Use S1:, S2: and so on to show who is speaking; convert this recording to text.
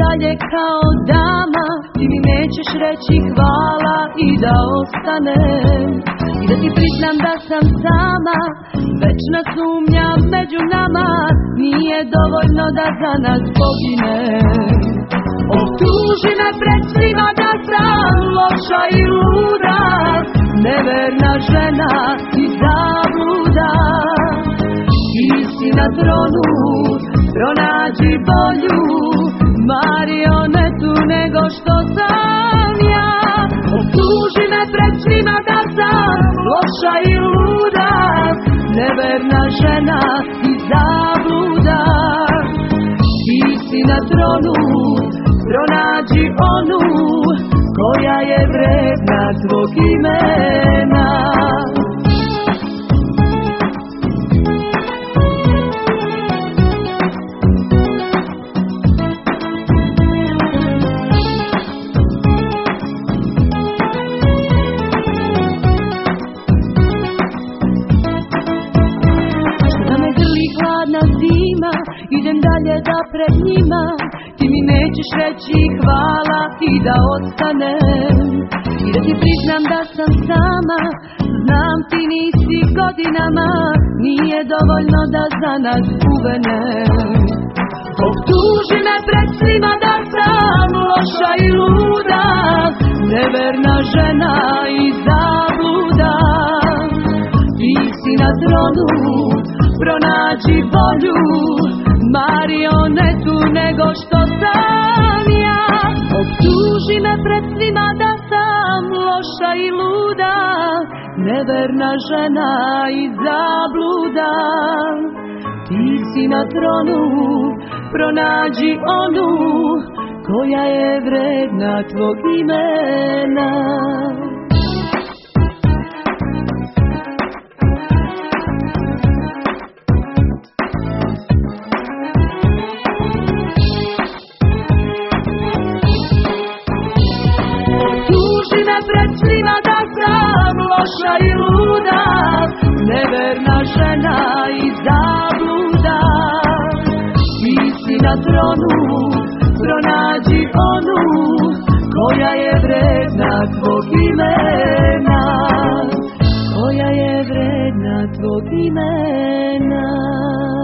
S1: dalje kao dama, ti mi nećeš reći hvala i da ostanem, i da ti priznam da sam sama. Večna sumnja među nama nije dovoljno da za nas poginem. Optuži me pred svima da sam loša i luda, neverna žena i zabluda. Ti si na tronu, pronađi bolju marionetu nego što sam ja. Optuži me pred svima da sam loša i luda, neverna žena i zabluda. Ti si na tronu, pronađi onu koja je vredna tvog imena. Da me grli hladna zima, idem dalje da pred njima, ti mi nećeš reći hvala i da ostanem, i da ti priznam da sam sama. Znam ti nisi godinama, nije dovoljno da za nas uvenem. Optuži me pred svima da sam loša i luda, neverna žena i zabluda. Ti si na tronu, pronađi bolju marionetu nego što sam ja. Optuži me pred svima da sam loša i luda, neverna žena i zabluda. Ti si na tronu, pronađi onu koja je vredna tvog imena. Pred svima da sam loša i luda, neverna žena i zabluda. Ti si na tronu, pronađi onu koja je vredna tvog imena, koja je vredna tvog imena.